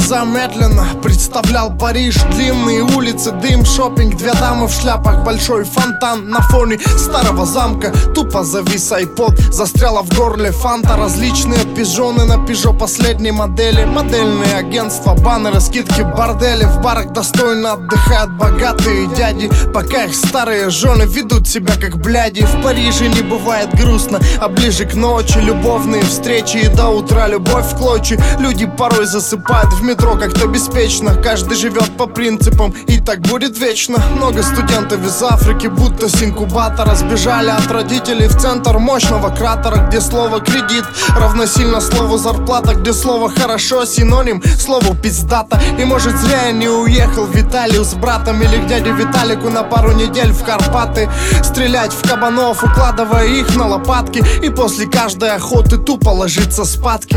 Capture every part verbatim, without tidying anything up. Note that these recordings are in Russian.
глаза медленно представлял Париж. Длинные улицы, дым, шопинг, две дамы в шляпах, большой фонтан на фоне старого замка. Тупо завис айпод, застряла в горле фанта. Различные пижоны на пижо последней модели. Модельные агентства, баннеры, скидки, бордели. В барах достойно отдыхают богатые дяди, пока их старые жены ведут себя как бляди. В Париже не бывает грустно, а ближе к ночи любовные встречи и до утра любовь в клочья. Люди порой засыпают в метро как-то беспечно. Каждый живет по принципам, и так будет вечно. Много студентов из Африки, будто с инкубатора, сбежали от родителей в центр мощного кратера, где слово кредит равносильно слову зарплата, где слово хорошо синоним слову пиздата. И может зря я не уехал в Италию с братом или к дяде Виталику на пару недель в Карпаты. Стрелять в кабанов, укладывая их на лопатки, и после каждой охоты тупо ложиться спадки.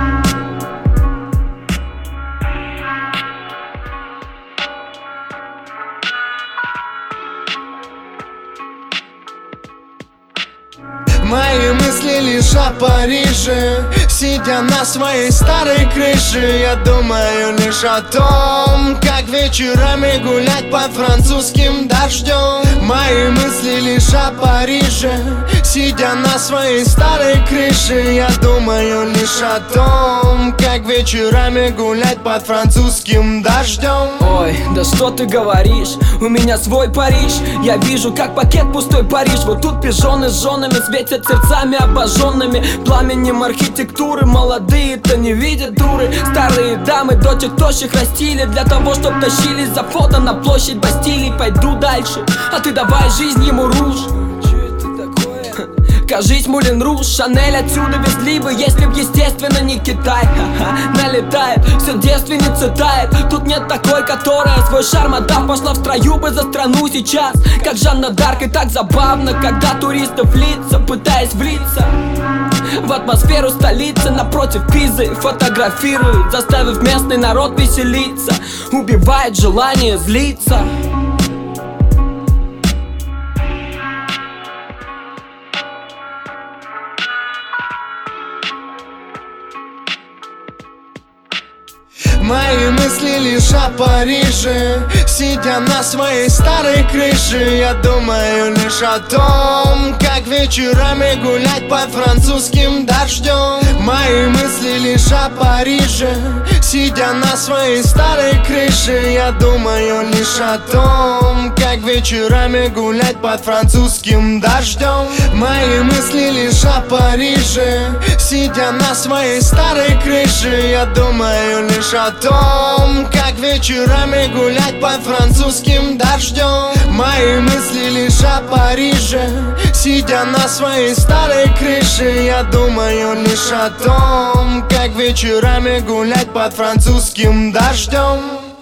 Мои мысли лишь о Париже, сидя на своей старой крыше. Я думаю лишь о том, как вечерами гулять под французским дождем. Мои мысли лишь о Париже, сидя на своей старой крыше. Я думаю лишь о том, как вечерами гулять под французским дождем. Ой, да что ты говоришь, у меня свой Париж. Я вижу, как пакет пустой Париж. Вот тут пижоны с женами светят сердцами обожженными пламенем архитектуры. Молодые-то не видят дуры. Старые дамы дочек тощих растили для того, чтоб тащились за фото на площадь Бастилии. Пойду дальше, а ты давай жизнь ему руж. Кажись, Мулен Руж, Шанель отсюда везли бы, если б, естественно, не Китай. Ха-ха, налетает, все девственница тает. Тут нет такой, которая свой шарм отдав, пошла в строю бы за страну сейчас, как Жанна Дарк. И так забавно, когда туристов лица, пытаясь влиться в атмосферу столицы, напротив Пизы фотографируют, заставив местный народ веселиться. Убивает желание злиться. Мои мысли лишь о Париже, сидя на своей старой крыше. Я думаю лишь о том, как вечерами гулять под французским дождем. Мои мысли лишь о Париже, сидя на своей старой крыше. Я думаю лишь о том, как вечерами гулять под французским дождем. Мои мысли лишь о Париже, сидя на своей старой крыше. Я думаю лишь о том, как вечерами гулять под французским дождем. Мои мысли лишь о Париже, сидя на своей старой крыше. Я думаю лишь о том, как вечерами гулять под французским дождем.